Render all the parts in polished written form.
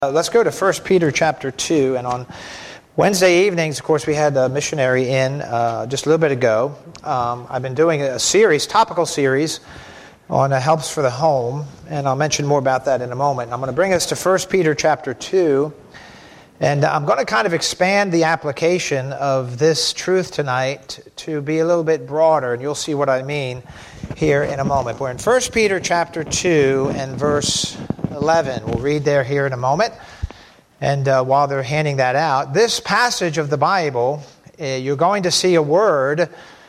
Let's go to 1 Peter chapter 2, and on Wednesday evenings, of course, we had a missionary in just a little bit ago. I've been doing a topical series on helps for the home, and I'll mention more about that in a moment. I'm going to bring us to 1 Peter chapter 2, and I'm going to kind of expand the application of this truth tonight to be a little bit broader, and you'll see what I mean here in a moment. We're in 1 Peter chapter 2 and verse 11. We'll read there here in a moment. And while they're handing that out, this passage of the Bible, you're going to see a word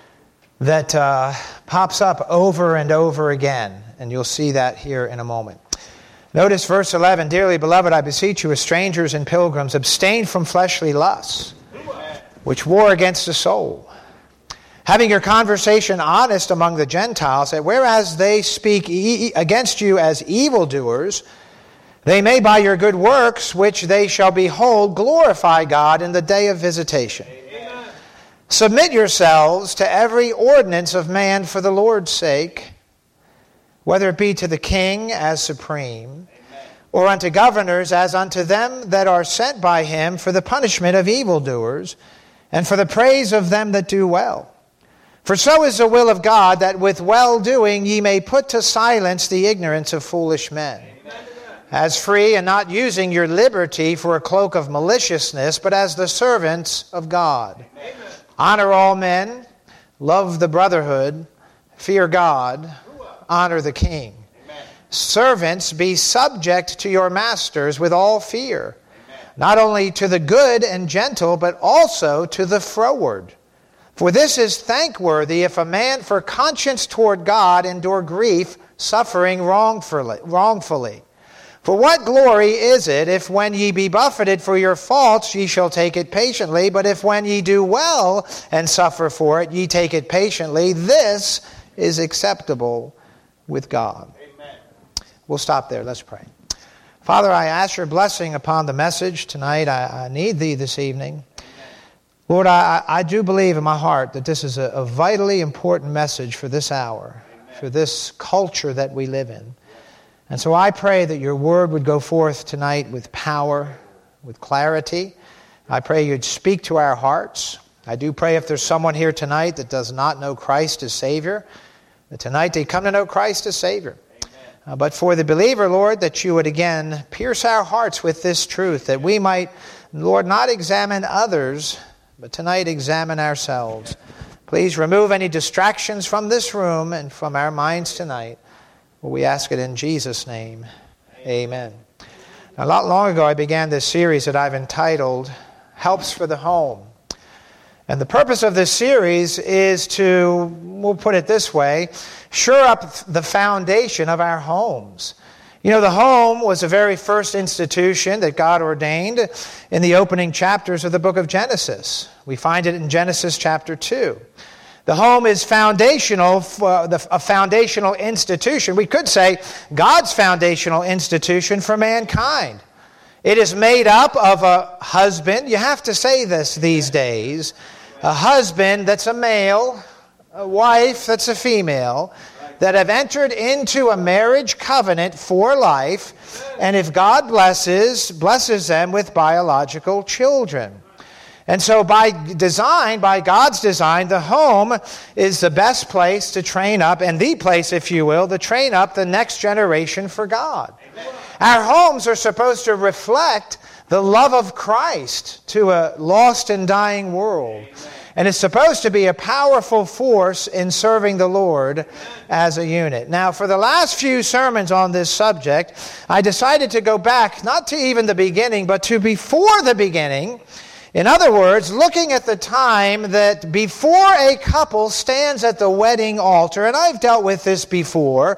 that pops up over and over again. And you'll see that here in a moment. Notice verse 11, "Dearly beloved, I beseech you as strangers and pilgrims, abstain from fleshly lusts, which war against the soul. Having your conversation honest among the Gentiles, that whereas they speak against you as evildoers, they may by your good works, which they shall behold, glorify God in the day of visitation. Amen. Submit yourselves to every ordinance of man for the Lord's sake, whether it be to the king as supreme, or unto governors as unto them that are sent by him for the punishment of evildoers, and for the praise of them that do well. For so is the will of God, that with well-doing ye may put to silence the ignorance of foolish men. As free, and not using your liberty for a cloak of maliciousness, but as the servants of God. Amen. Honor all men, love the brotherhood, fear God, honor the king. Amen. Servants, be subject to your masters with all fear, not only to the good and gentle, but also to the froward. For this is thankworthy, if a man for conscience toward God endure grief, suffering wrongfully. For what glory is it, if when ye be buffeted for your faults, ye shall take it patiently? But if when ye do well and suffer for it, ye take it patiently, this is acceptable with God." Amen. We'll stop there. Let's pray. Father, I ask your blessing upon the message tonight. I need thee this evening. Lord, I do believe in my heart that this is a vitally important message for this hour, for this culture that we live in. And so I pray that your word would go forth tonight with power, with clarity. I pray you'd speak to our hearts. I do pray if there's someone here tonight that does not know Christ as Savior, that tonight they come to know Christ as Savior. But for the believer, Lord, that you would again pierce our hearts with this truth, that we might, Lord, not examine others, but tonight examine ourselves. Please remove any distractions from this room and from our minds tonight. We ask it in Jesus' name. Amen. Now, a lot long ago, I began this series that I've entitled Helps for the Home. And the purpose of this series is to, we'll put it this way, shore up the foundation of our homes. You know, the home was the very first institution that God ordained in the opening chapters of the book of Genesis. We find it in Genesis chapter 2. The home is foundational, a foundational institution. We could say God's foundational institution for mankind. It is made up of a husband. You have to say this these days. A husband that's a male, a wife that's a female, that have entered into a marriage covenant for life, and if God blesses them with biological children. And so by God's design, the home is the best place to train up, and the place, if you will, to train up the next generation for God. Amen. Our homes are supposed to reflect the love of Christ to a lost and dying world. Amen. And it's supposed to be a powerful force in serving the Lord as a unit. Now, for the last few sermons on this subject, I decided to go back, not to even the beginning, but to before the beginning. In other words, looking at the time that before a couple stands at the wedding altar, and I've dealt with this before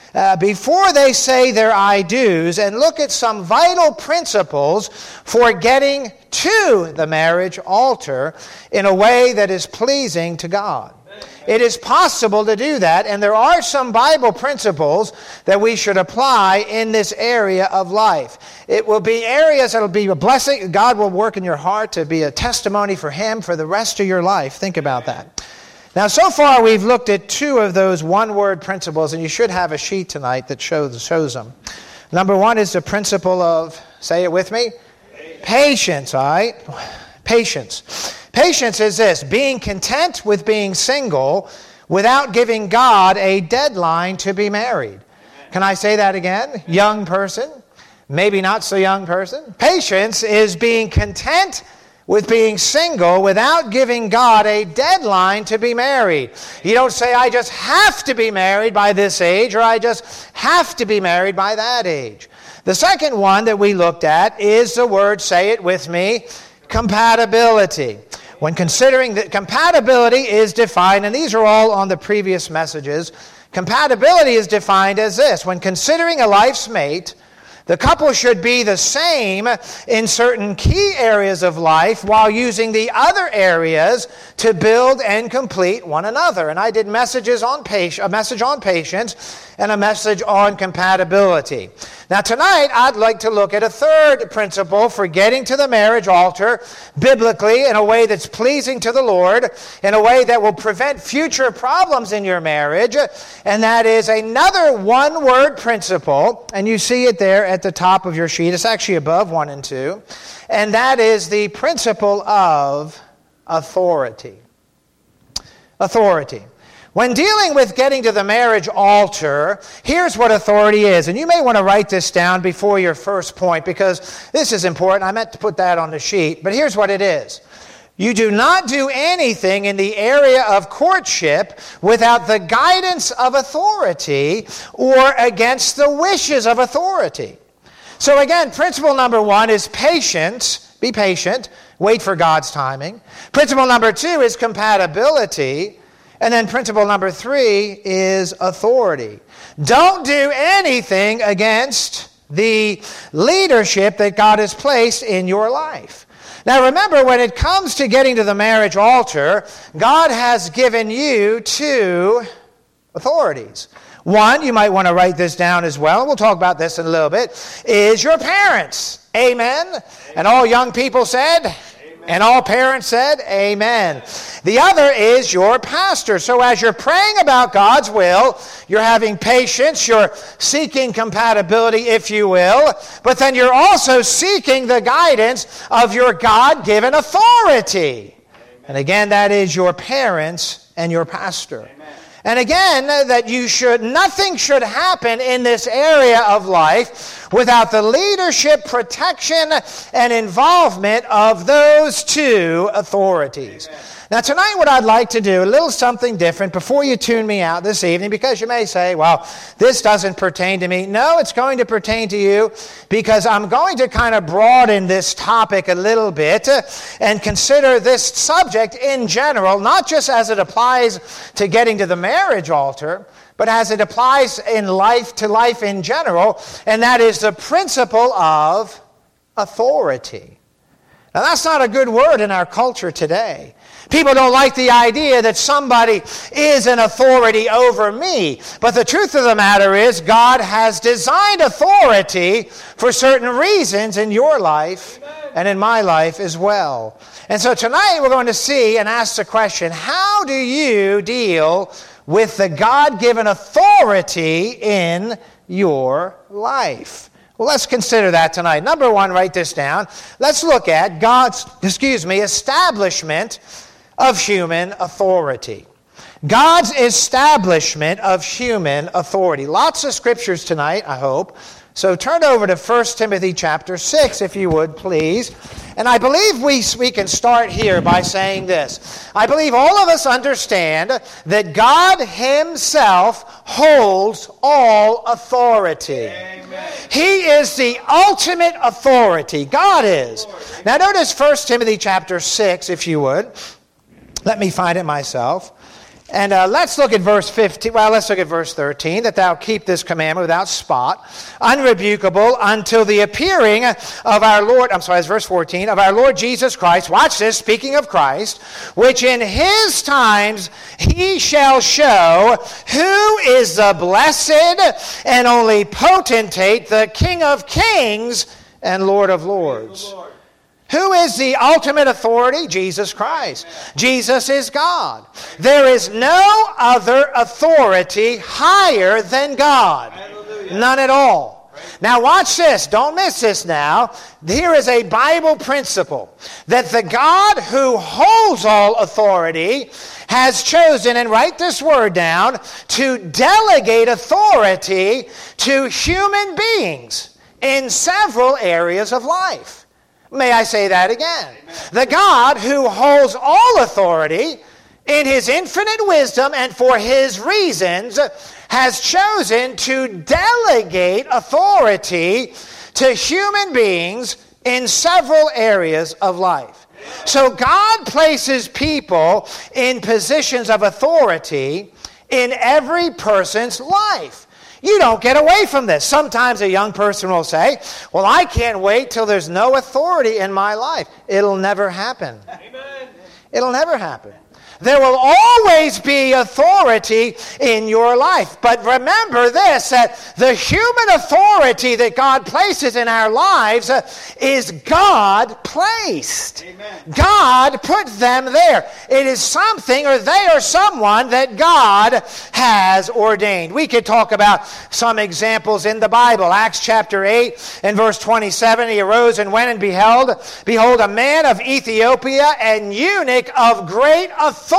they say their I do's, and look at some vital principles for getting to the marriage altar in a way that is pleasing to God. It is possible to do that, and there are some Bible principles that we should apply in this area of life. It will be areas that will be a blessing. God will work in your heart to be a testimony for Him for the rest of your life. Think about that. Now, so far we've looked at two of those one-word principles, and you should have a sheet tonight that shows them. Number one is the principle of Say it with me. Patience, all right? Patience. Patience is this, being content with being single without giving God a deadline to be married. Can I say that again? Young person, maybe not so young person. Patience is being content with being single without giving God a deadline to be married. You don't say, I just have to be married by this age, or I just have to be married by that age. The second one that we looked at is the word, say it with me, compatibility. When considering that compatibility is defined, and these are all on the previous messages, compatibility is defined as this. When considering a life's mate, the couple should be the same in certain key areas of life while using the other areas to build and complete one another. And I did a message on patience and a message on compatibility. Now tonight I'd like to look at a third principle for getting to the marriage altar biblically in a way that's pleasing to the Lord, in a way that will prevent future problems in your marriage, and that is another one-word principle, and you see it there at the top of your sheet. It's actually above 1 and 2, and that is the principle of authority. Authority. When dealing with getting to the marriage altar, here's what authority is. And you may want to write this down before your first point, because this is important. I meant to put that on the sheet, but here's what it is. You do not do anything in the area of courtship without the guidance of authority or against the wishes of authority. So again, principle number 1 is patience. Be patient. Wait for God's timing. Principle number 2 is compatibility. And then principle number 3 is authority. Don't do anything against the leadership that God has placed in your life. Now remember, when it comes to getting to the marriage altar, God has given you 2 authorities. One, you might want to write this down as well, and we'll talk about this in a little bit, is your parents. Amen. And all young people said, and all parents said, amen. The other is your pastor. So as you're praying about God's will, you're having patience, you're seeking compatibility, if you will, but then you're also seeking the guidance of your God-given authority. Amen. And again, that is your parents and your pastor. Amen. And again, that nothing should happen in this area of life without the leadership, protection, and involvement of those 2 authorities. Amen. Now tonight what I'd like to do, a little something different before you tune me out this evening, because you may say, well, this doesn't pertain to me. No, it's going to pertain to you, because I'm going to kind of broaden this topic a little bit and consider this subject in general, not just as it applies to getting to the marriage altar, but as it applies in life to life in general, and that is the principle of authority. Now that's not a good word in our culture today. People don't like the idea that somebody is an authority over me. But the truth of the matter is, God has designed authority for certain reasons in your life and in my life as well. And so tonight we're going to see and ask the question, how do you deal with the God-given authority in your life? Well, let's consider that tonight. Number 1, write this down. Let's look at God's, establishment of human authority. God's establishment of human authority. Lots of scriptures tonight, I hope. So turn over to 1 Timothy chapter 6, if you would, please. And I believe we can start here by saying this. I believe all of us understand that God Himself holds all authority. Amen. He is the ultimate authority. God is. Now notice 1 Timothy chapter 6, if you would. Let me find it myself. And let's look at verse 15. Well, let's look at verse 13. That thou keep this commandment without spot, unrebukable, until the appearing of our Lord, it's verse 14, of our Lord Jesus Christ. Watch this, speaking of Christ, which in His times He shall show who is the blessed and only potentate, the King of kings and Lord of lords. Who is the ultimate authority? Jesus Christ. Jesus is God. There is no other authority higher than God. None at all. Now watch this. Don't miss this now. Here is a Bible principle that the God who holds all authority has chosen, and write this word down, to delegate authority to human beings in several areas of life. May I say that again? Amen. The God who holds all authority in his infinite wisdom and for his reasons has chosen to delegate authority to human beings in several areas of life. So God places people in positions of authority in every person's life. You don't get away from this. Sometimes a young person will say, well, I can't wait till there's no authority in my life. It'll never happen. Amen. It'll never happen. There will always be authority in your life. But remember this, that the human authority that God places in our lives is God-placed. Amen. God put them there. It is something, or they are someone that God has ordained. We could talk about some examples in the Bible. Acts chapter 8 and verse 27, he arose and went and behold, a man of Ethiopia, an eunuch of great authority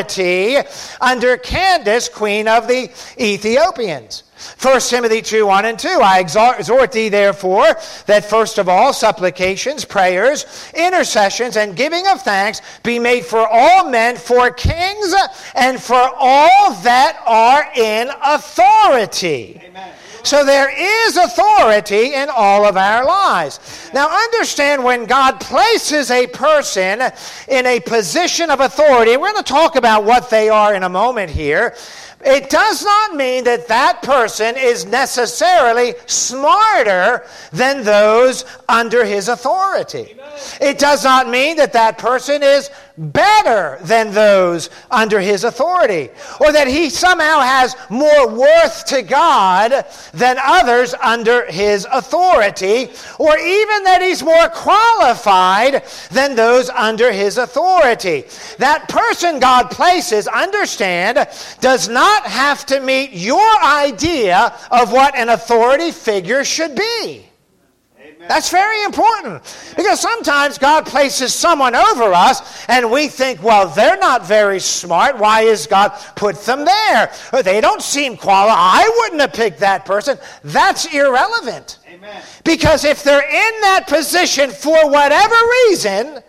under Candace, queen of the Ethiopians. 1 Timothy 2, 1 and 2. I exhort thee, therefore, that first of all supplications, prayers, intercessions, and giving of thanks be made for all men, for kings, and for all that are in authority. Amen. So there is authority in all of our lives. Now understand, when God places a person in a position of authority, we're going to talk about what they are in a moment here, it does not mean that that person is necessarily smarter than those under his authority. Amen. It does not mean that that person is better than those under his authority, or that he somehow has more worth to God than others under his authority, or even that he's more qualified than those under his authority. That person God places, understand, does not have to meet your idea of what an authority figure should be. That's very important, because sometimes God places someone over us and we think, well, they're not very smart. Why has God put them there? Or they don't seem qualified. I wouldn't have picked that person. That's irrelevant. Amen. Because if they're in that position for whatever reason,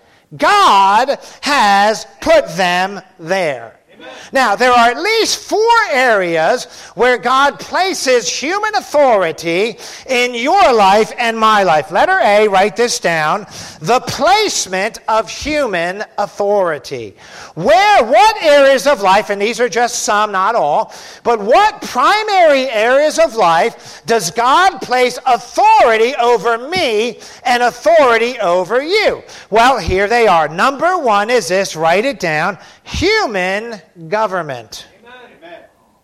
God has put them there. Now, there are at least 4 areas where God places human authority in your life and my life. Letter A, write this down. The placement of human authority. What areas of life, and these are just some, not all, but what primary areas of life does God place authority over me and authority over you? Well, here they are. Number 1 is this, write it down. Human government. Amen.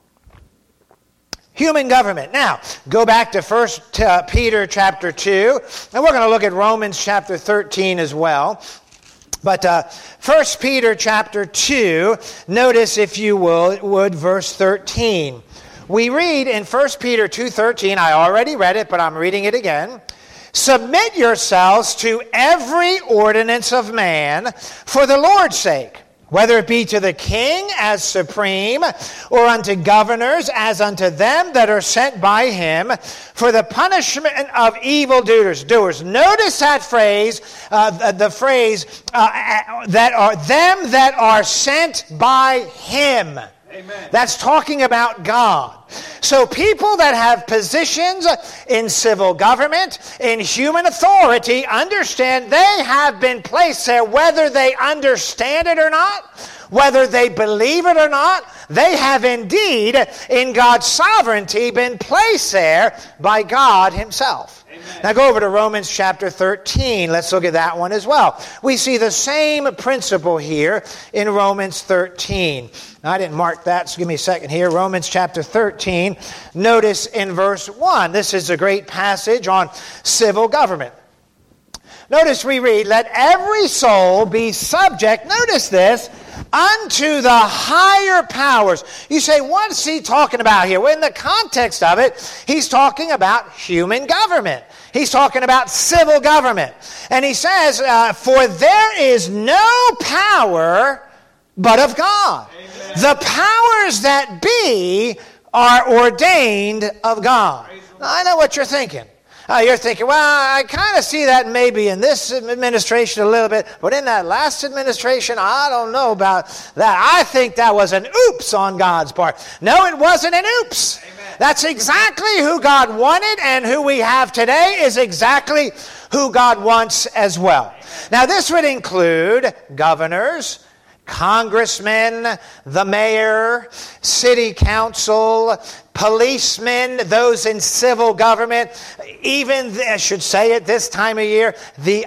Human government. Now, go back to 1 Peter chapter 2, and we're going to look at Romans chapter 13 as well. But 1 Peter chapter 2, notice, if you would, verse 13. We read in 1 Peter 2:13, I already read it, but I'm reading it again. Submit yourselves to every ordinance of man for the Lord's sake, whether it be to the king as supreme, or unto governors as unto them that are sent by him, for the punishment of evildoers. Notice that phrase, the phrase, that are them that are sent by him. Amen. That's talking about God. So people that have positions in civil government, in human authority, understand they have been placed there, whether they understand it or not, whether they believe it or not. They have indeed, in God's sovereignty, been placed there by God himself. Amen. Now go over to Romans chapter 13. Let's look at that one as well. We see the same principle here in Romans 13. Now, I didn't mark that, so give me a second here. Romans chapter 13. Notice in verse 1. This is a great passage on civil government. Notice we read, let every soul be subject, notice this, unto the higher powers. You say, what's he talking about here? Well, in the context of it, he's talking about human government. He's talking about civil government. And he says, for there is no power but of God. Amen. The powers that be are ordained of God. Now, I know what you're thinking. You're thinking, well, I kind of see that maybe in this administration a little bit, but in that last administration, I don't know about that. I think that was an oops on God's part. No, it wasn't an oops. Amen. That's exactly who God wanted, and who we have today is exactly who God wants as well. Now, this would include governors, congressmen, the mayor, city council, policemen, those in civil government, even, I should say it this time of year, the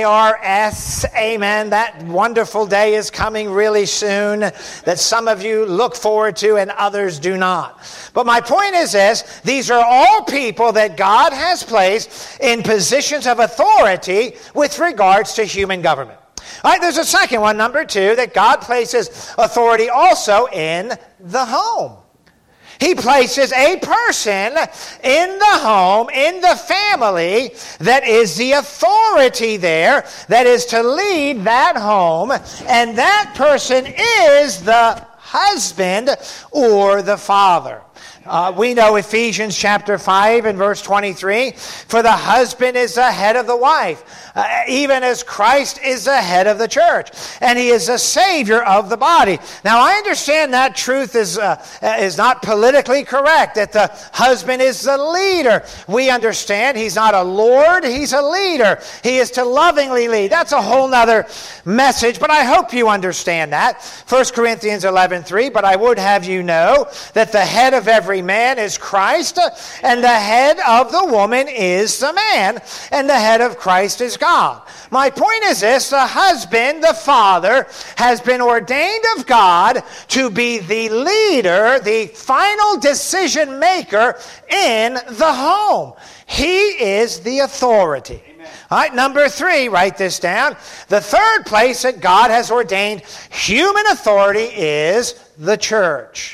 IRS, amen. That wonderful day is coming really soon that some of you look forward to and others do not. But my point is this, these are all people that God has placed in positions of authority with regards to human government. All right, there's a second one, number 2, that God places authority also in the home. He places a person in the home, in the family, that is the authority there, that is to lead that home, and that person is the husband or the father. We know Ephesians chapter 5 and verse 23, for the husband is the head of the wife, even as Christ is the head of the church, and he is the Savior of the body. Now, I understand that truth is not politically correct, that the husband is the leader. We understand he's not a lord, he's a leader. He is to lovingly lead. That's a whole nother message, but I hope you understand that. 1 Corinthians 11:3, but I would have you know that the head of every man is Christ, and the head of the woman is the man, and the head of Christ is God. My point is this, the husband, the father, has been ordained of God to be the leader, the final decision maker in the home. He is the authority. Amen. All right, number 3, write this down. The third place that God has ordained human authority is the church.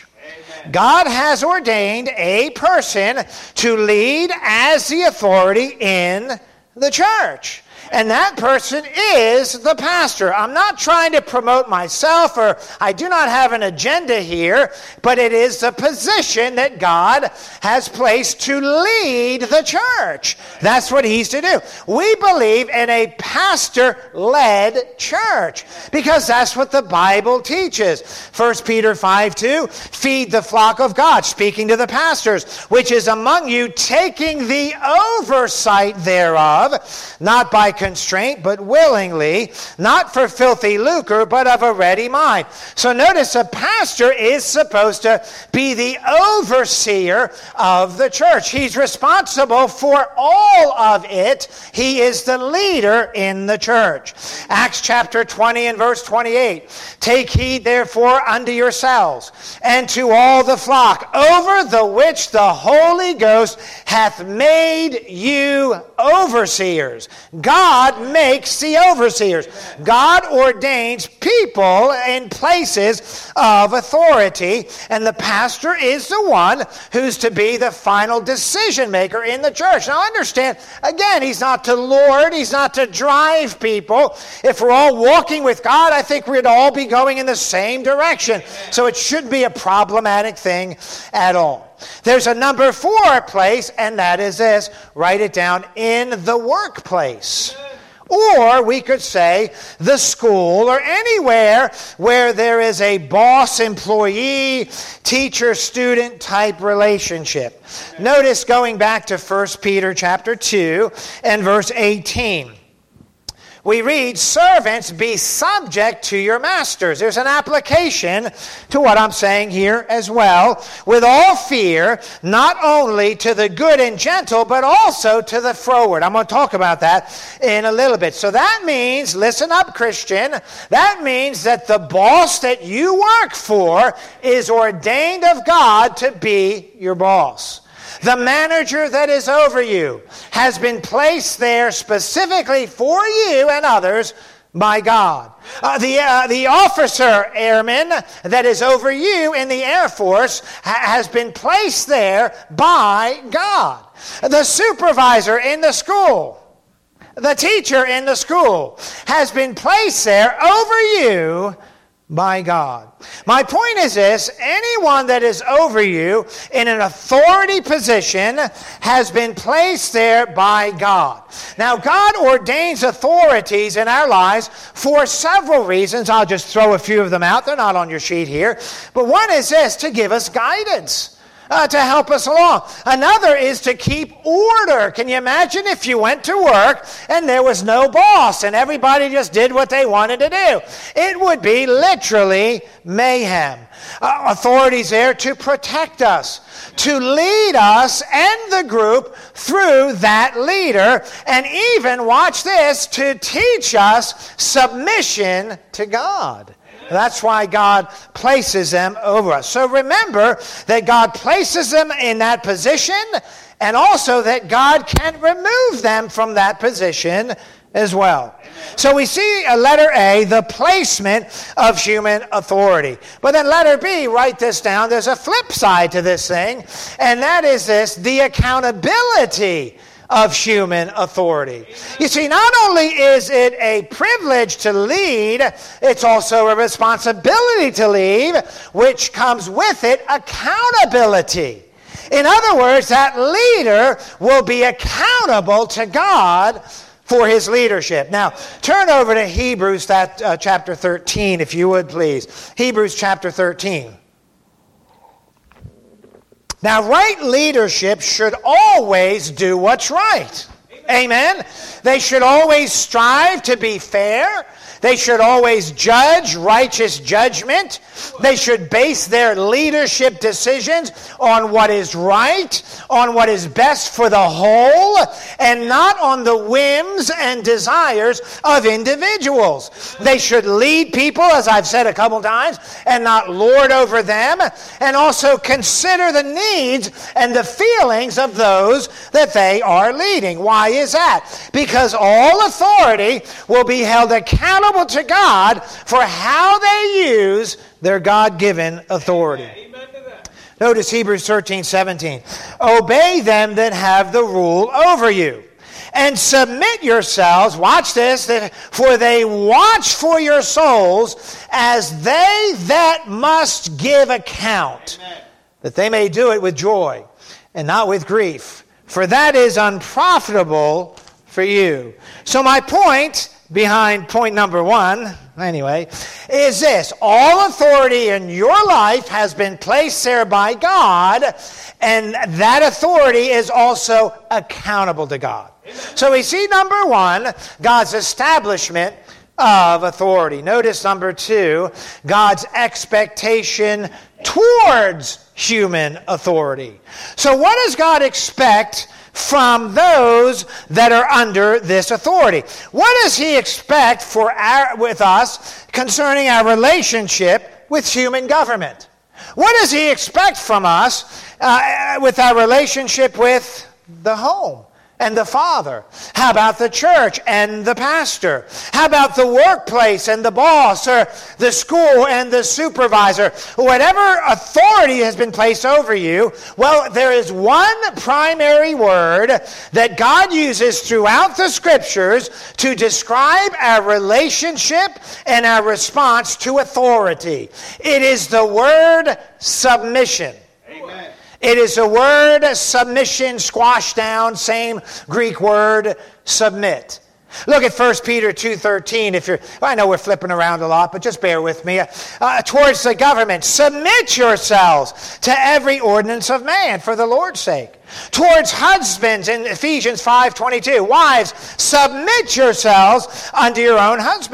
God has ordained a person to lead as the authority in the church. And that person is the pastor. I'm not trying to promote myself, or I do not have an agenda here, but it is the position that God has placed to lead the church. That's what he's to do. We believe in a pastor-led church because that's what the Bible teaches. 1 Peter 5:2, feed the flock of God, speaking to the pastors, which is among you, taking the oversight thereof, not by constraint, but willingly, not for filthy lucre, but of a ready mind. So notice a pastor is supposed to be the overseer of the church. He's responsible for all of it. He is the leader in the church. Acts chapter 20 and verse 28. Take heed therefore unto yourselves and to all the flock, over the which the Holy Ghost hath made you overseers. God makes the overseers. God ordains people in places of authority, and the pastor is the one who's to be the final decision maker in the church. Now understand, again, he's not to lord, he's not to drive people. If we're all walking with God, I think we'd all be going in the same direction. So it shouldn't be a problematic thing at all. There's a number 4 place, and that is this. Write it down, in the workplace. Or we could say the school, or anywhere where there is a boss-employee, teacher-student type relationship. Notice going back to 1 Peter chapter 2 and verse 18. We read, servants, be subject to your masters. There's an application to what I'm saying here as well. With all fear, not only to the good and gentle, but also to the froward. I'm going to talk about that in a little bit. So that means, listen up, Christian, that means that the boss that you work for is ordained of God to be your boss. The manager that is over you has been placed there specifically for you and others by God. The officer airman that is over you in the Air Force has been placed there by God. The supervisor in the school, the teacher in the school has been placed there over you by God. My point is this: anyone that is over you in an authority position has been placed there by God. Now, God ordains authorities in our lives for several reasons. I'll just throw a few of them out. They're not on your sheet here. But one is this: to give us guidance. To help us along. Another is to keep order. Can you imagine if you went to work and there was no boss and everybody just did what they wanted to do? It would be literally mayhem. Authorities there to protect us, to lead us and the group through that leader, and even, watch this, to teach us submission to God. That's why God places them over us. So remember that God places them in that position, and also that God can remove them from that position as well. So we see letter A, the placement of human authority. But then letter B, write this down, there's a flip side to this thing, and that is this: the accountability of human authority. You see, not only is it a privilege to lead, it's also a responsibility to lead, which comes with it accountability. In other words, that leader will be accountable to God for his leadership. Now, turn over to Hebrews chapter 13, if you would, please. Hebrews chapter 13. Now, right leadership should always do what's right. Amen? They should always strive to be fair. They should always judge righteous judgment. They should base their leadership decisions on what is right, on what is best for the whole, and not on the whims and desires of individuals. They should lead people, as I've said a couple times, and not lord over them, and also consider the needs and the feelings of those that they are leading. Why is that? Because all authority will be held accountable to God for how they use their God-given authority. Notice Hebrews 13:17. Obey them that have the rule over you, and submit yourselves, watch this, for they watch for your souls as they that must give account, that they may do it with joy and not with grief, for that is unprofitable for you. So my point behind point number one, anyway, is this: all authority in your life has been placed there by God, and that authority is also accountable to God. Amen. So we see, number one, God's establishment of authority. Notice number two, God's expectation towards human authority. So what does God expect from those that are under this authority? What does he expect with us concerning our relationship with human government? What does he expect from us with our relationship with the home and the father? How about the church and the pastor? How about the workplace and the boss, or the school and the supervisor? Whatever authority has been placed over you, well, there is one primary word that God uses throughout the Scriptures to describe our relationship and our response to authority. It is the word submission. Amen. It is the word submission, squashed down, same Greek word, submit. Look at 1 Peter 2:13. I know we're flipping around a lot, but just bear with me. Towards the government, submit yourselves to every ordinance of man for the Lord's sake. Towards husbands, in Ephesians 5:22, wives, submit yourselves unto your own husbands.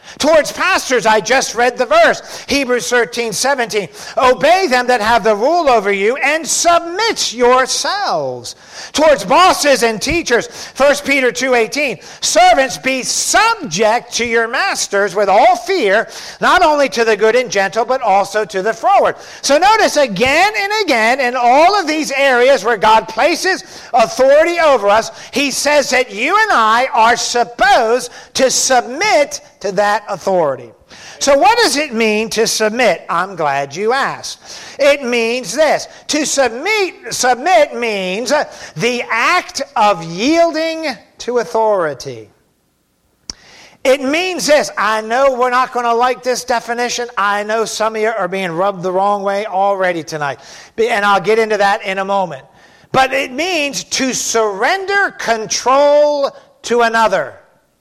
Towards pastors, I just read the verse, Hebrews 13:17. Obey them that have the rule over you and submit yourselves. Towards bosses and teachers, 1 Peter 2:18. Servants, be subject to your masters with all fear, not only to the good and gentle, but also to the froward. So notice again and again in all of these areas where God places authority over us, he says that you and I are supposed to submit to that authority. So what does it mean to submit? I'm glad you asked. It means this. To submit means the act of yielding to authority. It means this. I know we're not going to like this definition. I know some of you are being rubbed the wrong way already tonight. And I'll get into that in a moment. But it means to surrender control to another.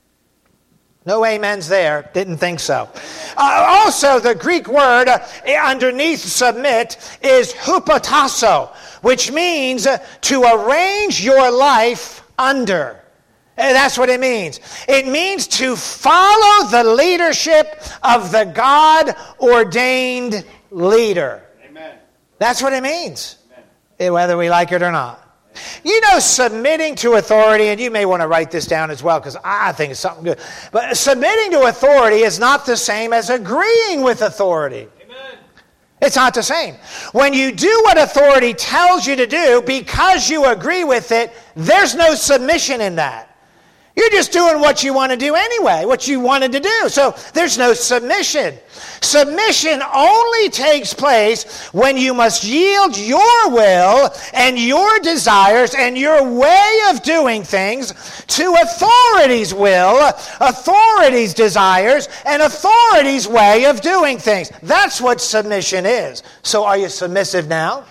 No amens there. Didn't think so. Also, the Greek word underneath submit is hupotasso, which means to arrange your life under. And that's what it means. It means to follow the leadership of the God-ordained leader. Amen. That's what it means, whether we like it or not. You know, submitting to authority, and you may want to write this down as well because I think it's something good. But submitting to authority is not the same as agreeing with authority. Amen. It's not the same. When you do what authority tells you to do because you agree with it, there's no submission in that. You're just doing what you want to do anyway, what you wanted to do. So there's no submission. Submission only takes place when you must yield your will and your desires and your way of doing things to authority's will, authority's desires, and authority's way of doing things. That's what submission is. So are you submissive now?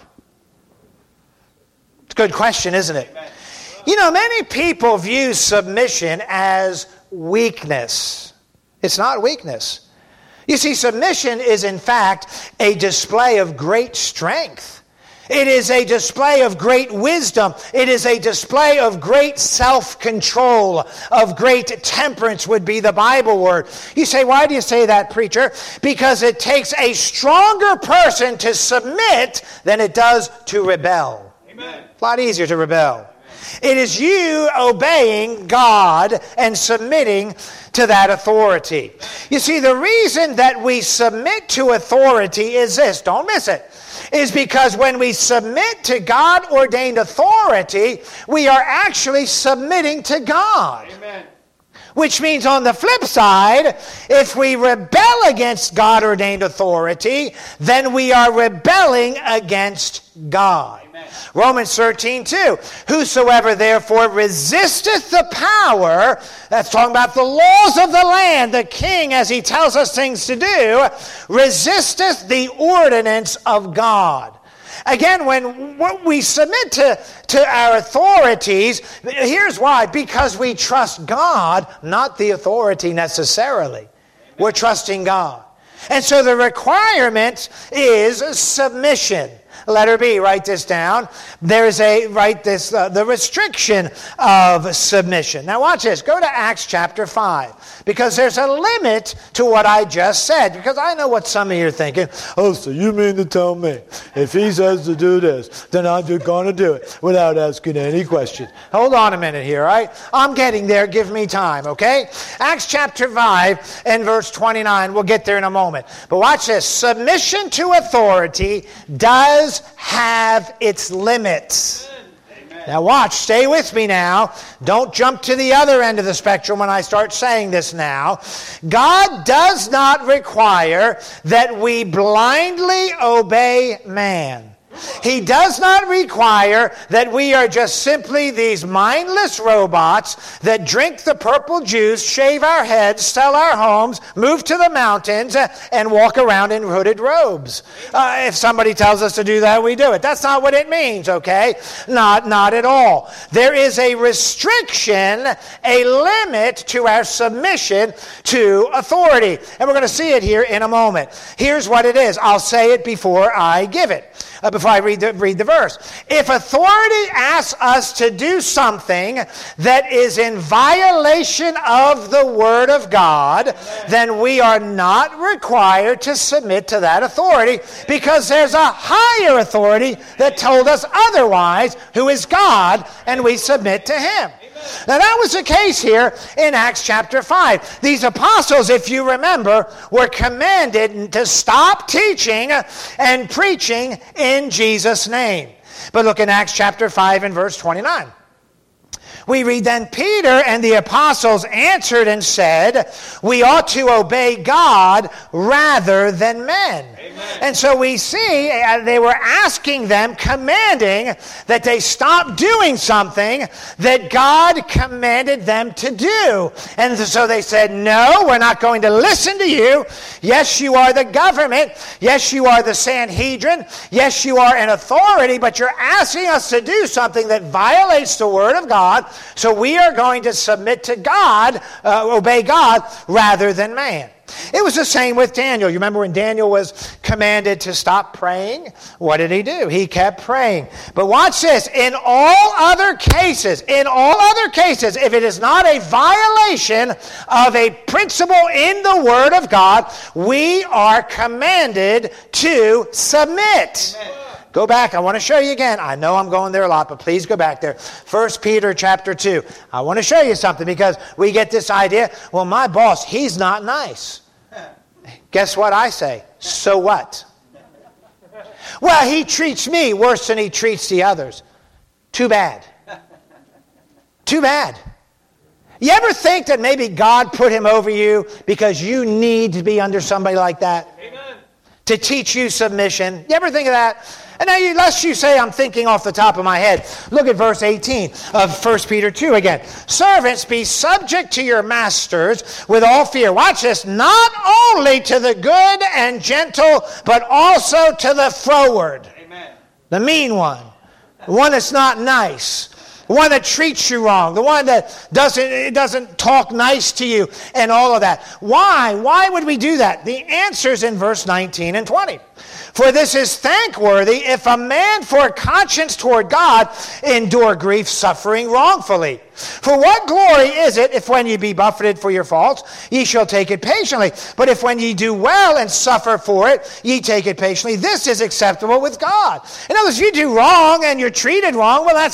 It's a good question, isn't it? Amen. You know, many people view submission as weakness. It's not weakness. You see, submission is in fact a display of great strength. It is a display of great wisdom. It is a display of great self-control, of great temperance would be the Bible word. You say, why do you say that, preacher? Because it takes a stronger person to submit than it does to rebel. Amen. It's a lot easier to rebel. It is you obeying God and submitting to that authority. You see, the reason that we submit to authority is this, don't miss it, is because when we submit to God-ordained authority, we are actually submitting to God. Amen. Which means on the flip side, if we rebel against God-ordained authority, then we are rebelling against God. Amen. Romans 13:2. Whosoever therefore resisteth the power, that's talking about the laws of the land, the king as he tells us things to do, resisteth the ordinance of God. Again, when we submit to our authorities, here's why. Because we trust God, not the authority necessarily. We're trusting God. And so the requirement is submission. Letter B, write this down. There's the restriction of submission. Now watch this. Go to Acts chapter 5. Because there's a limit to what I just said. Because I know what some of you are thinking. Oh, so you mean to tell me if he says to do this, then I'm just going to do it without asking any questions. Hold on a minute here, all right? I'm getting there. Give me time, okay? Acts chapter 5 and verse 29. We'll get there in a moment. But watch this. Submission to authority does have its limits. Amen. Now watch, stay with me now. Don't jump to the other end of the spectrum when I start saying this now. God does not require that we blindly obey man. He does not require that we are just simply these mindless robots that drink the purple juice, shave our heads, sell our homes, move to the mountains, and walk around in hooded robes. If somebody tells us to do that, we do it. That's not what it means, okay? Not at all. There is a restriction, a limit to our submission to authority. And we're going to see it here in a moment. Here's what it is. I'll say it before I give it. Before before I read the verse. If authority asks us to do something that is in violation of the Word of God, then we are not required to submit to that authority, because there's a higher authority that told us otherwise, who is God, and we submit to Him. Now that was the case here in Acts chapter 5. These apostles, if you remember, were commanded to stop teaching and preaching in Jesus' name. But look in Acts chapter 5 and verse 29. We read, then Peter and the apostles answered and said, we ought to obey God rather than men. Amen. And so we see they were asking them, commanding that they stop doing something that God commanded them to do. And so they said, no, we're not going to listen to you. Yes, you are the government. Yes, you are the Sanhedrin. Yes, you are an authority, but you're asking us to do something that violates the Word of God. So we are going to submit to God, obey God, rather than man. It was the same with Daniel. You remember when Daniel was commanded to stop praying? What did he do? He kept praying. But watch this. In all other cases, if it is not a violation of a principle in the Word of God, we are commanded to submit. Amen. Go back. I want to show you again. I know I'm going there a lot, but please go back there. 1 Peter chapter 2. I want to show you something, because we get this idea, well, my boss, he's not nice. Guess what I say? So what? Well, he treats me worse than he treats the others. Too bad. Too bad. You ever think that maybe God put him over you because you need to be under somebody like that? Amen. To teach you submission? You ever think of that? And now, lest you say I'm thinking off the top of my head, look at verse 18 of 1 Peter 2 again. Servants, be subject to your masters with all fear. Watch this. Not only to the good and gentle, but also to the froward. Amen. The mean one. The one that's not nice. The one that treats you wrong. The one that doesn't talk nice to you and all of that. Why? Why would we do that? The answer's in verse 19 and 20. For this is thankworthy if a man for conscience toward God endure grief, suffering wrongfully. For what glory is it if when ye be buffeted for your faults, ye shall take it patiently? But if when ye do well and suffer for it, ye take it patiently, this is acceptable with God. In other words, if you do wrong and you're treated wrong, well,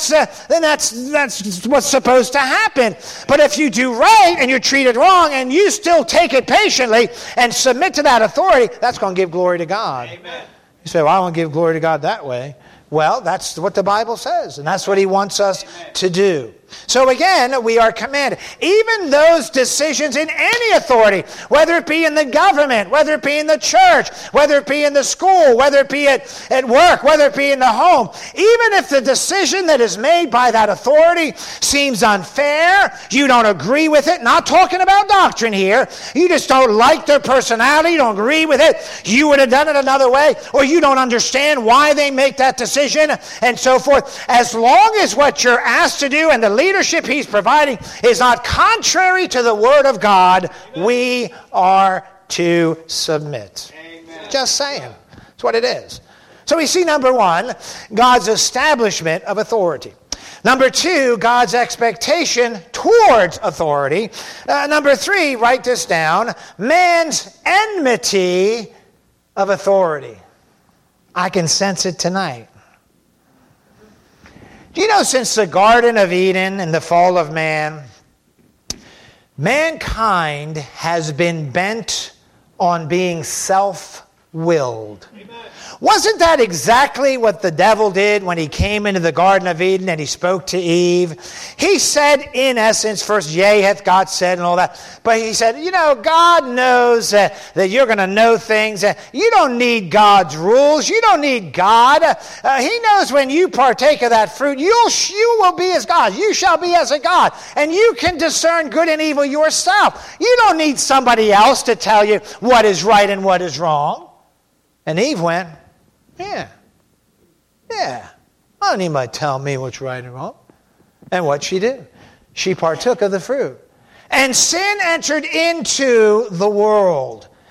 that's what's supposed to happen. But if you do right and you're treated wrong and you still take it patiently and submit to that authority, that's going to give glory to God. Amen. You say, well, I don't give glory to God that way. Well, that's what the Bible says, and that's what He wants us to do. So again, we are commanded. Even those decisions in any authority, whether it be in the government, whether it be in the church, whether it be in the school, whether it be at work, whether it be in the home, even if the decision that is made by that authority seems unfair, you don't agree with it, not talking about doctrine here, you just don't like their personality, you don't agree with it, you would have done it another way, or you don't understand why they make that decision, and so forth. As long as what you're asked to do and the leadership He's providing is not contrary to the Word of God, we are to submit. Amen. Just saying. That's what it is. So we see, number one, God's establishment of authority. Number two, God's expectation towards authority. Number three, write this down, man's enmity of authority. I can sense it tonight. Do you know, since the Garden of Eden and the fall of man, mankind has been bent on being self-willed. Amen. Wasn't that exactly what the devil did when he came into the Garden of Eden and he spoke to Eve? He said, in essence, first, yea, hath God said, and all that. But he said, you know, God knows that you're going to know things. You don't need God's rules. You don't need God. He knows when you partake of that fruit, you will be as God. You shall be as a God. And you can discern good and evil yourself. You don't need somebody else to tell you what is right and what is wrong. And Eve went, yeah, I don't need anybody to tell me what's right and wrong. And what she did? She partook of the fruit. And sin entered into the world.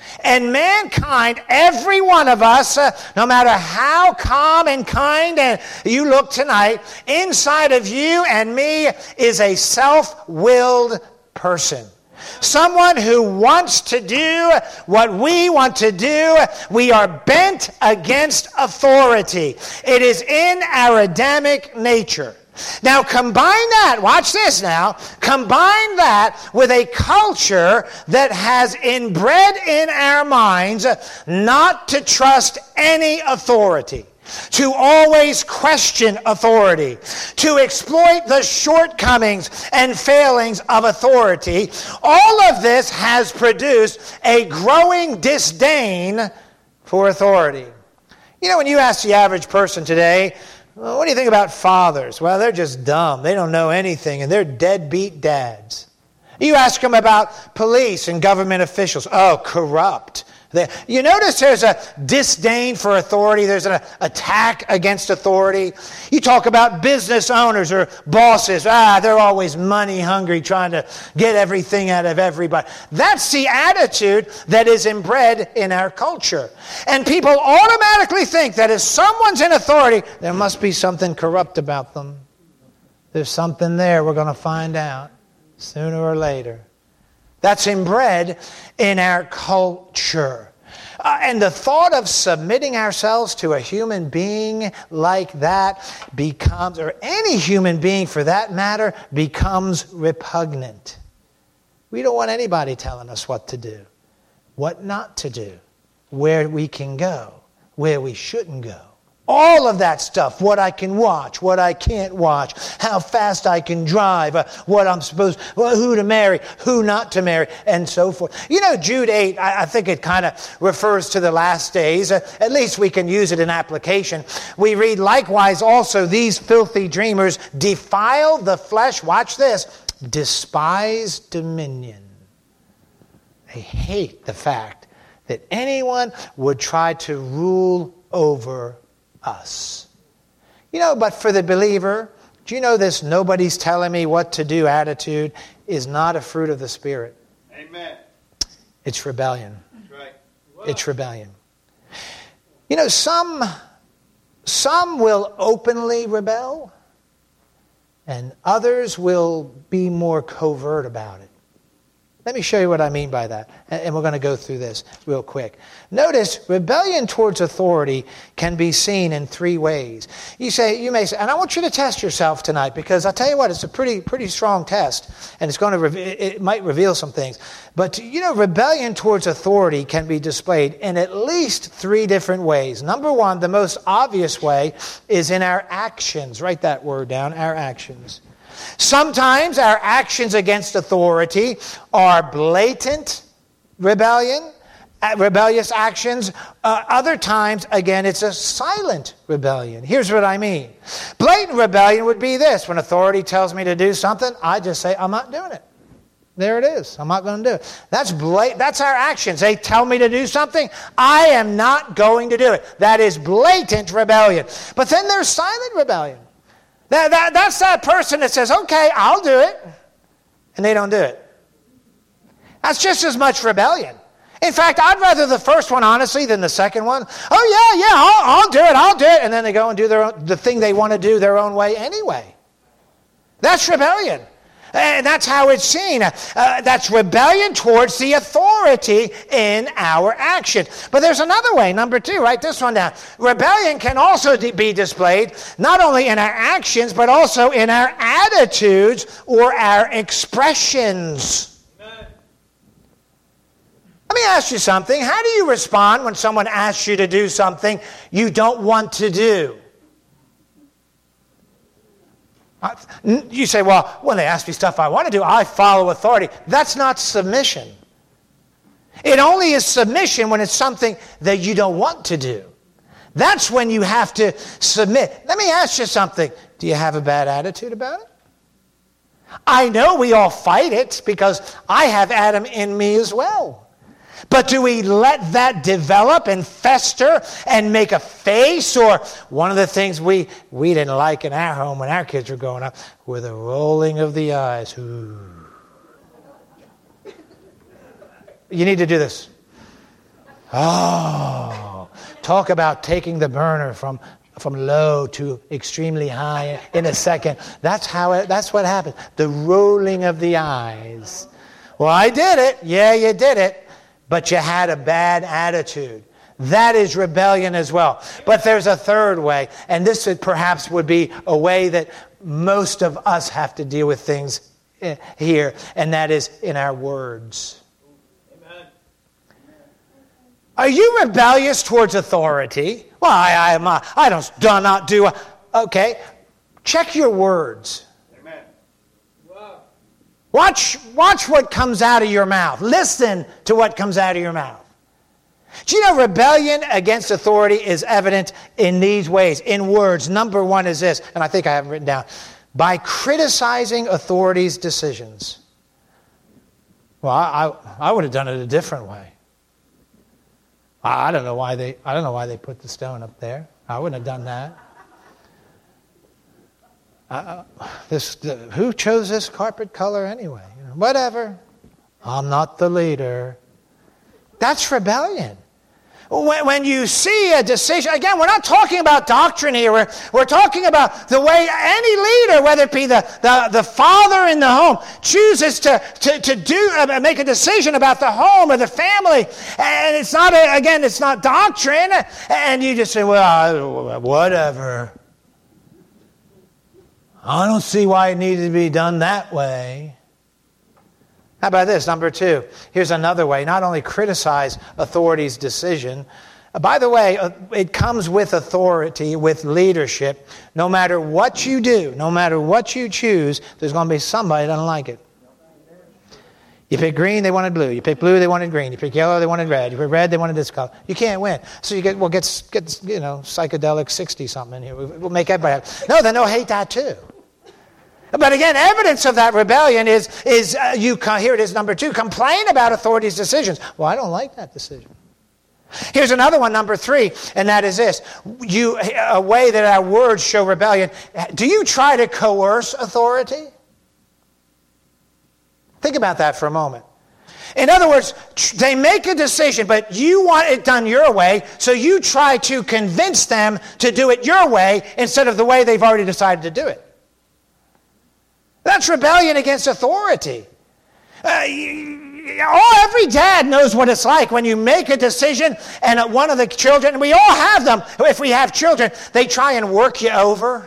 And mankind, every one of us, no matter how calm and kind you look tonight, inside of you and me is a self-willed person. Someone who wants to do what we want to do. We are bent against authority. It is in our Adamic nature. Now combine that, watch this now, combine that with a culture that has inbred in our minds not to trust any authority, to always question authority, to exploit the shortcomings and failings of authority. All of this has produced a growing disdain for authority. You know, when you ask the average person today, well, what do you think about fathers? Well, they're just dumb. They don't know anything, and they're deadbeat dads. You ask them about police and government officials. Oh, corrupt. You notice there's a disdain for authority. There's an attack against authority. You talk about business owners or bosses. They're always money hungry, trying to get everything out of everybody. That's the attitude that is inbred in our culture. And people automatically think that if someone's in authority, there must be something corrupt about them. There's something there we're going to find out sooner or later. That's inbred in our culture. And the thought of submitting ourselves to a human being like that becomes, or any human being for that matter, becomes repugnant. We don't want anybody telling us what to do, what not to do, where we can go, where we shouldn't go. All of that stuff, what I can watch, what I can't watch, how fast I can drive, what I'm supposed, who to marry, who not to marry, and so forth. You know, Jude 8, I think it kind of refers to the last days. At least we can use it in application. We read, likewise also these filthy dreamers defile the flesh, watch this, despise dominion. They hate the fact that anyone would try to rule over us. You know, but for the believer, do you know this nobody's telling me what to do attitude is not a fruit of the Spirit? Amen. It's rebellion. That's right. It's rebellion. You know, some will openly rebel, and others will be more covert about it. Let me show you what I mean by that, and we're going to go through this real quick. Notice, rebellion towards authority can be seen in three ways. You may say, and I want you to test yourself tonight, because I'll tell you what, it's a pretty strong test, and it might reveal some things. But you know, rebellion towards authority can be displayed in at least three different ways. Number one, the most obvious way is in our actions. Write that word down, our actions. Sometimes our actions against authority are blatant rebellion, rebellious actions. Other times, again, it's a silent rebellion. Here's what I mean. Blatant rebellion would be this. When authority tells me to do something, I just say, I'm not doing it. There it is. I'm not going to do it. That's our actions. They tell me to do something. I am not going to do it. That is blatant rebellion. But then there's silent rebellion. That's that person that says, okay, I'll do it, and they don't do it. That's just as much rebellion. In fact, I'd rather the first one, honestly, than the second one. Oh, yeah, I'll do it. And then they go and do the thing they want to do their own way anyway. That's rebellion. And that's how it's seen. That's rebellion towards the authority in our action. But there's another way, number two. Write this one down. Rebellion can also be displayed not only in our actions, but also in our attitudes or our expressions. Amen. Let me ask you something. How do you respond when someone asks you to do something you don't want to do? You say, well, when they ask me stuff I want to do, I follow authority. That's not submission. It only is submission when it's something that you don't want to do. That's when you have to submit. Let me ask you something. Do you have a bad attitude about it? I know we all fight it because I have Adam in me as well. But do we let that develop and fester and make a face? Or one of the things we didn't like in our home when our kids were growing up were the rolling of the eyes. Ooh. You need to do this. Oh, talk about taking the burner from low to extremely high in a second. That's what happened. The rolling of the eyes. Well, I did it. Yeah, you did it. But you had a bad attitude. That is rebellion as well. But there's a third way. And this perhaps would be a way that most of us have to deal with things here. And that is in our words. Amen. Are you rebellious towards authority? Well, I do not do. Okay. Check your words. Amen. Wow. Watch what comes out of your mouth. Listen to what comes out of your mouth. Do you know rebellion against authority is evident in these ways, in words? Number one is this, and I think I have it written down. By criticizing authorities' decisions. Well, I would have done it a different way. I don't know why they put the stone up there. I wouldn't have done that. Who chose this carpet color anyway? Whatever. I'm not the leader. That's rebellion. When you see a decision, again, we're not talking about doctrine here. We're talking about the way any leader, whether it be the father in the home, chooses to make a decision about the home or the family. And it's not doctrine. And you just say, well, whatever. I don't see why it needed to be done that way. How about this? Number two. Here's another way. Not only criticize authority's decision. By the way, it comes with authority, with leadership. No matter what you do, no matter what you choose, there's going to be somebody that doesn't like it. You pick green, they wanted blue. You pick blue, they wanted green. You pick yellow, they wanted red. You pick red, they wanted this color. You can't win. So you get psychedelic 60-something in here. We'll make everybody happy. No, then they'll hate that too. But again, evidence of that rebellion is here it is, number two, complain about authorities' decisions. Well, I don't like that decision. Here's another one, number three, and that is this. A way that our words show rebellion. Do you try to coerce authority? Think about that for a moment. In other words, they make a decision, but you want it done your way, so you try to convince them to do it your way instead of the way they've already decided to do it. That's rebellion against authority. Every dad knows what it's like when you make a decision and one of the children, and we all have them, if we have children, they try and work you over.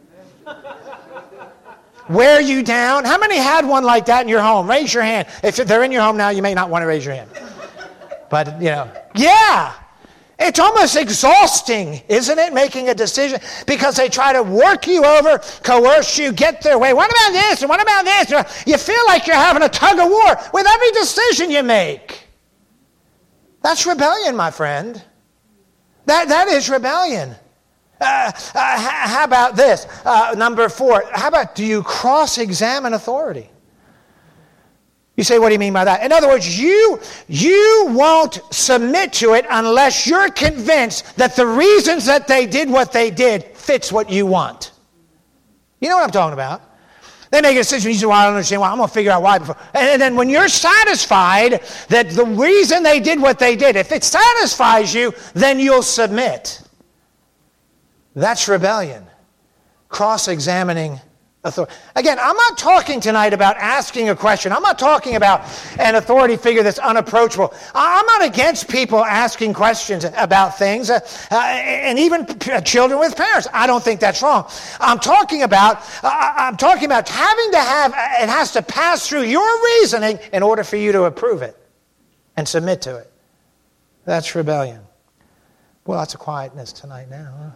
Wear you down. How many had one like that in your home? Raise your hand. If they're in your home now, you may not want to raise your hand. But, yeah. It's almost exhausting, isn't it, making a decision? Because they try to work you over, coerce you, get their way. What about this? And what about this? You feel like you're having a tug of war with every decision you make. That's rebellion, my friend. That is rebellion. How about this? Number four. How about, do you cross-examine authority? You say, what do you mean by that? In other words, you won't submit to it unless you're convinced that the reasons that they did what they did fits what you want. You know what I'm talking about? They make a decision, you say, well, I don't understand why. I'm going to figure out why before. And then when you're satisfied that the reason they did what they did, if it satisfies you, then you'll submit. That's rebellion. Cross-examining authority. Again, I'm not talking tonight about asking a question. I'm not talking about an authority figure that's unapproachable. I'm not against people asking questions about things, and even children with parents. I don't think that's wrong. I'm talking about having to have, it has to pass through your reasoning in order for you to approve it and submit to it. That's rebellion. Well, lots of quietness tonight now, huh?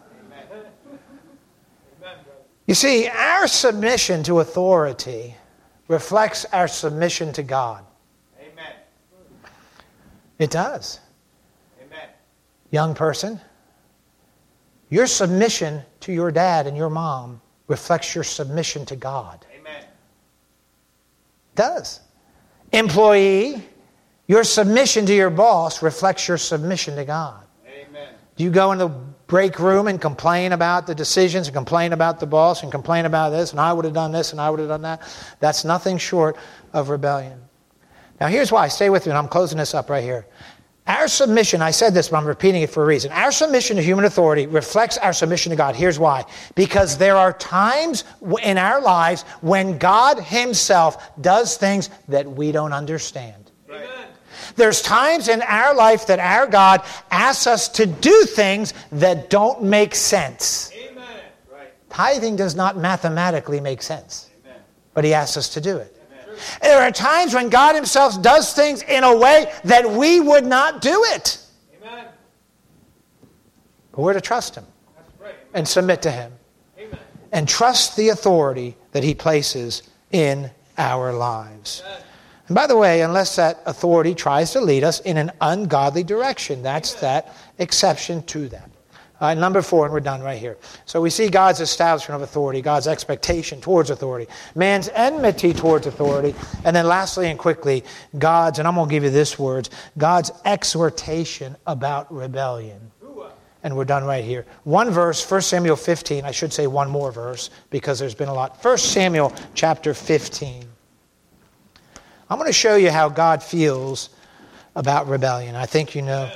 You see, our submission to authority reflects our submission to God. Amen. It does. Amen. Young person, your submission to your dad and your mom reflects your submission to God. Amen. It does. Employee, your submission to your boss reflects your submission to God. Amen. Do you go in the break room and complain about the decisions and complain about the boss and complain about this and I would have done this and I would have done that? That's nothing short of rebellion. Now here's why. Stay with me and I'm closing this up right here. Our submission, I said this, but I'm repeating it for a reason. Our submission to human authority reflects our submission to God. Here's why. Because there are times in our lives when God himself does things that we don't understand. Amen. There's times in our life that our God asks us to do things that don't make sense. Amen. Right. Tithing does not mathematically make sense. Amen. But he asks us to do it. There are times when God himself does things in a way that we would not do it. Amen. But we're to trust him and submit to him. Amen. And trust the authority that he places in our lives. Amen. And by the way, unless that authority tries to lead us in an ungodly direction, that's that exception to that. Number 4, and we're done right here. So we see God's establishment of authority, God's expectation towards authority, man's enmity towards authority, and then lastly and quickly, God's, and I'm going to give you this words, God's exhortation about rebellion. And we're done right here. One verse, 1 Samuel 15, I should say one more verse because there's been a lot. 1 Samuel chapter 15. I'm going to show you how God feels about rebellion. I think you know.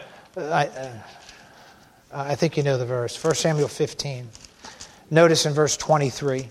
I think you know the verse. 1 Samuel 15. Notice in verse 23.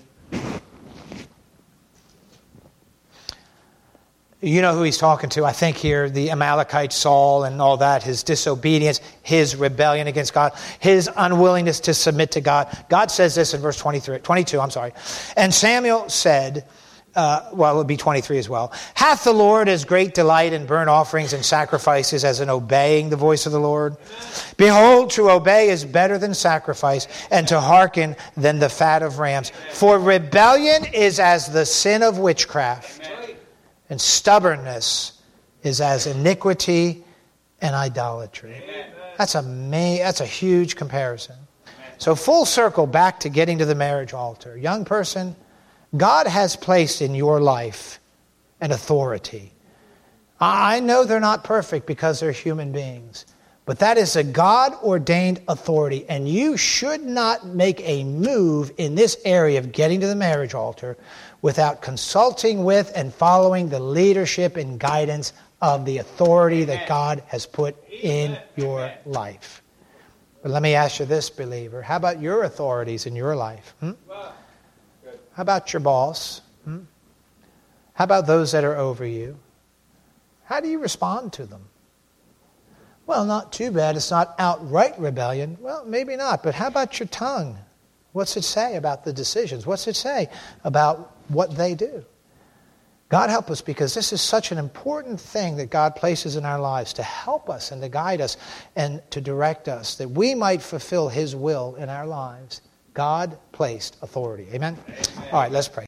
You know who he's talking to, I think here, the Amalekite Saul and all that, his disobedience, his rebellion against God, his unwillingness to submit to God. God says this in verse 22. And Samuel said, well, it would be 23 as well. Hath the Lord as great delight in burnt offerings and sacrifices as in obeying the voice of the Lord? Amen. Behold, to obey is better than sacrifice, and to hearken than the fat of rams. Amen. For rebellion is as the sin of witchcraft, Amen. And stubbornness is as iniquity and idolatry. Amen. That's a huge comparison. Amen. So full circle back to getting to the marriage altar. Young person, God has placed in your life an authority. I know they're not perfect because they're human beings, but that is a God-ordained authority, and you should not make a move in this area of getting to the marriage altar without consulting with and following the leadership and guidance of the authority that God has put in your life. But let me ask you this, believer. How about your authorities in your life? How about your boss? How about those that are over you? How do you respond to them? Well, not too bad. It's not outright rebellion. Well, maybe not. But how about your tongue? What's it say about the decisions? What's it say about what they do? God help us, because this is such an important thing that God places in our lives to help us and to guide us and to direct us, that we might fulfill his will in our lives. God placed authority. Amen? Amen. All right, let's pray.